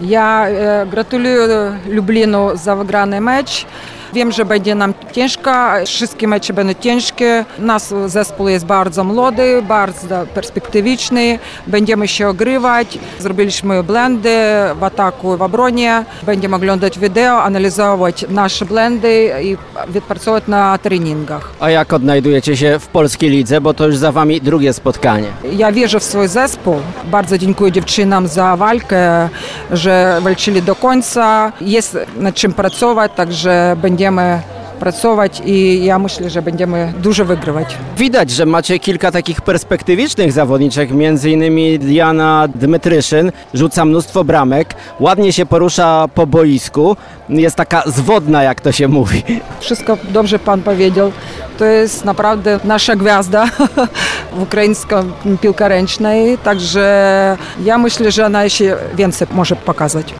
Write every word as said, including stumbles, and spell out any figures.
Ja e, gratuluję Lublinu za wygrany mecz. Wiem, że będzie nam ciężko, wszystkie mecze będą ciężkie. Nasz zespół jest bardzo młody, bardzo perspektywiczny. Będziemy się ogrywać. Zrobiliśmy błędy w ataku i w obronie. Będziemy oglądać wideo, analizować nasze błędy i wypracować na treningach. A jak odnajdujecie się w polskiej lidze, bo to już za wami drugie spotkanie? Ja wierzę w swój zespół. Bardzo dziękuję dziewczynom za walkę, że walczyli do końca. Jest nad czym pracować, także będziemy pracować i ja myślę, że będziemy dużo wygrywać. Widać, że macie kilka takich perspektywicznych zawodniczek, między innymi Diana Dmytryszyn, rzuca mnóstwo bramek, ładnie się porusza po boisku, jest taka zwodna, jak to się mówi. Wszystko dobrze pan powiedział. To jest naprawdę nasza gwiazda w ukraińskiej piłce ręcznej, także ja myślę, że ona się więcej może pokazać.